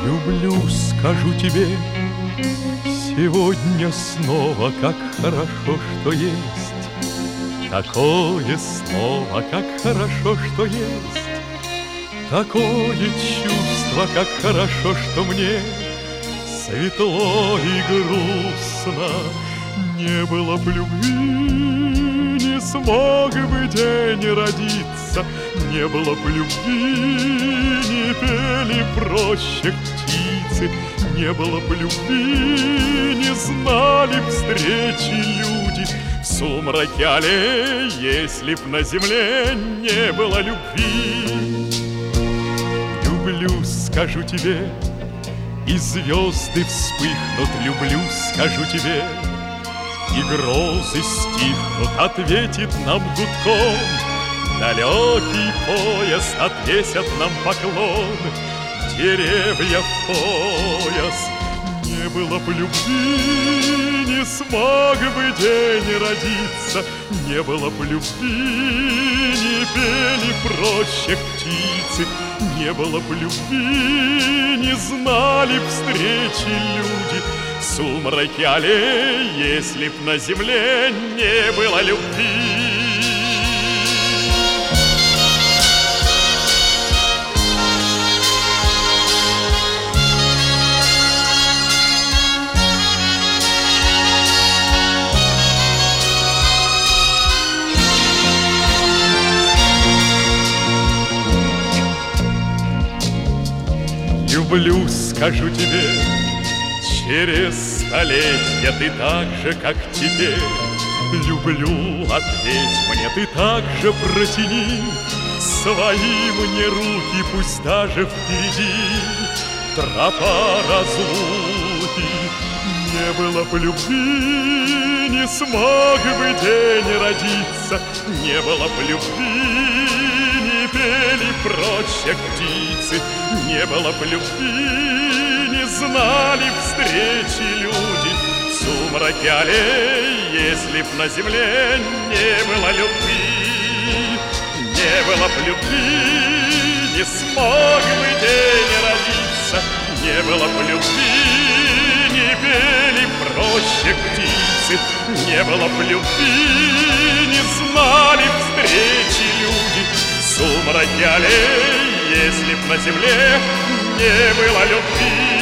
Люблю, скажу тебе, сегодня снова, как хорошо, что есть. Такое слово, как хорошо, что есть. Такое чувство, как хорошо, что мне светло и грустно. Не было б любви, не смог бы день родиться. Не было б любви, не пели проще птицы. Не было б любви, не знали б встречи люди. В сумраке аллей, если б на земле не было любви. Люблю, скажу тебе, и звезды вспыхнут. Люблю, скажу тебе, и грозы стихнут. Ответит нам гудком далекий поезд, отвесят нам поклон деревья в пояс. Не было б любви, не смог бы день родиться. Не было б любви, не пели проще птицы. Не было б любви, не знали б встречи люди. В сумраке аллей, если б на земле не было любви. Люблю, скажу тебе, через столетия ты так же, как теперь. Люблю, ответь мне, ты так же протяни свои мне руки, пусть даже впереди тропа разлуки. Не было б любви, не смог бы день родиться. Не было б любви, не пели проще птицы. Не было б любви, не знали встречи люди. В сумраке аллей, если б на земле не было любви. Не было б любви, не смог бы день родиться. Не было б любви, не пели проще птицы. Не было б любви, не знали встречи люди. В сумраке аллей, если б на земле не было любви.